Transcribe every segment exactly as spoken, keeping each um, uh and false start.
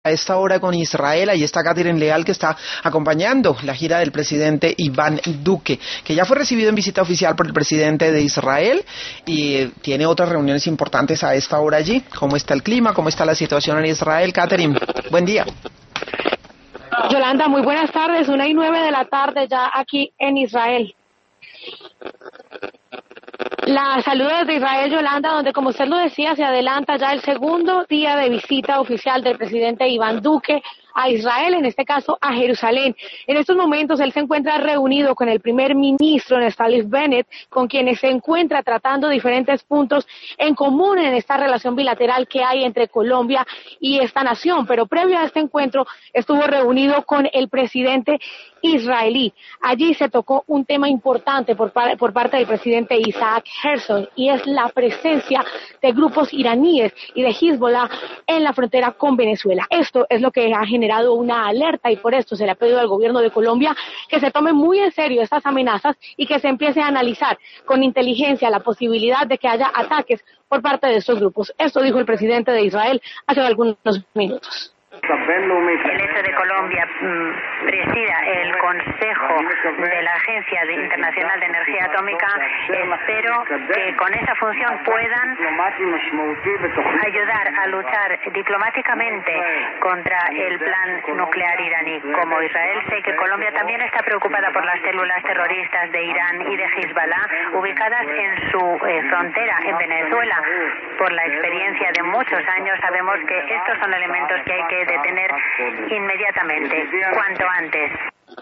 a esta hora con Israel. Ahí está Catherine Leal, que está acompañando la gira del presidente Iván Duque, que ya fue recibido en visita oficial por el presidente de Israel y tiene otras reuniones importantes a esta hora allí. ¿Cómo está el clima? ¿Cómo está la situación en Israel? Catherine, buen día. Yolanda, muy buenas tardes. Una y nueve de la tarde ya aquí en Israel. La saludo desde Israel, Yolanda, donde, como usted lo decía, se adelanta ya el segundo día de visita oficial del presidente Iván Duque a Israel, en este caso a Jerusalén. En estos momentos él se encuentra reunido con el primer ministro Naftali Bennett, con quienes se encuentra tratando diferentes puntos en común en esta relación bilateral que hay entre Colombia y esta nación. Pero previo a este encuentro estuvo reunido con el presidente israelí. Allí se tocó un tema importante por, par por parte del presidente Isaac Herzog, y es la presencia de grupos iraníes y de Hezbollah en la frontera con Venezuela. Esto es lo que ha generado una alerta, y por esto se le ha pedido al gobierno de Colombia que se tome muy en serio estas amenazas y que se empiece a analizar con inteligencia la posibilidad de que haya ataques por parte de estos grupos. Esto dijo el presidente de Israel hace algunos minutos. El hecho de Colombia mmm, presida el Consejo de la Agencia Internacional de Energía Atómica, espero que con esa función puedan ayudar a luchar diplomáticamente contra el plan nuclear iraní. Como Israel, sé que Colombia también está preocupada por las células terroristas de Irán y de Hezbollah ubicadas en su eh, frontera en Venezuela. Por la experiencia de muchos años sabemos que estos son elementos que hay que detener inmediatamente, cuanto antes.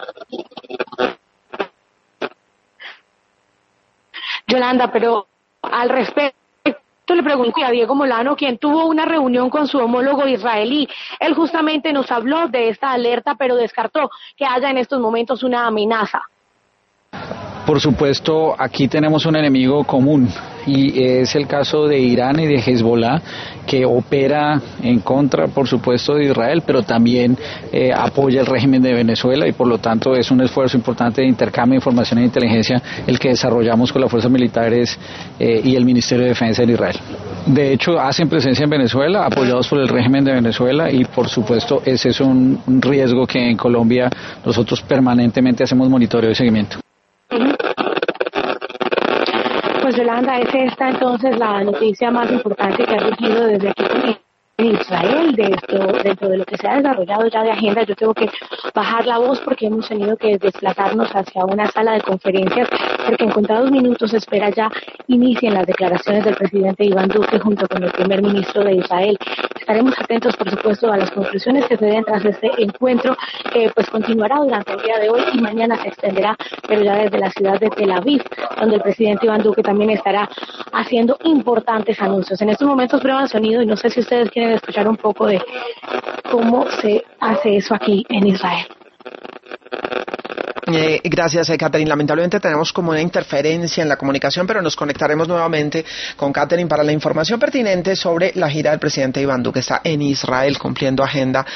Yolanda, pero al respecto le pregunté a Diego Molano, quien tuvo una reunión con su homólogo israelí. Él justamente nos habló de esta alerta, pero descartó que haya en estos momentos una amenaza. Por supuesto, aquí tenemos un enemigo común, y es el caso de Irán y de Hezbollah, que opera en contra, por supuesto, de Israel, pero también eh, apoya el régimen de Venezuela, y por lo tanto es un esfuerzo importante de intercambio de información e inteligencia el que desarrollamos con las fuerzas militares eh, y el Ministerio de Defensa en Israel. De hecho, hacen presencia en Venezuela, apoyados por el régimen de Venezuela, y por supuesto ese es un, un riesgo que en Colombia nosotros permanentemente hacemos monitoreo y seguimiento. Pues Yolanda, es esta entonces la noticia más importante que ha surgido desde aquí en Israel, de esto, dentro de lo que se ha desarrollado ya de agenda. Yo tengo que bajar la voz porque hemos tenido que desplazarnos hacia una sala de conferencias, porque en contados minutos se espera ya inicien las declaraciones del presidente Iván Duque junto con el primer ministro de Israel. Estaremos atentos, por supuesto, a las conclusiones que se den tras este encuentro, que pues continuará durante el día de hoy y mañana se extenderá, pero ya desde la ciudad de Tel Aviv, donde el presidente Iván Duque también estará haciendo importantes anuncios. En estos momentos prueban sonido y no sé si ustedes quieren escuchar un poco de cómo se hace eso aquí en Israel. Eh, gracias, eh, Catherine. Lamentablemente tenemos como una interferencia en la comunicación, pero nos conectaremos nuevamente con Catherine para la información pertinente sobre la gira del presidente Iván Duque. Está en Israel cumpliendo agenda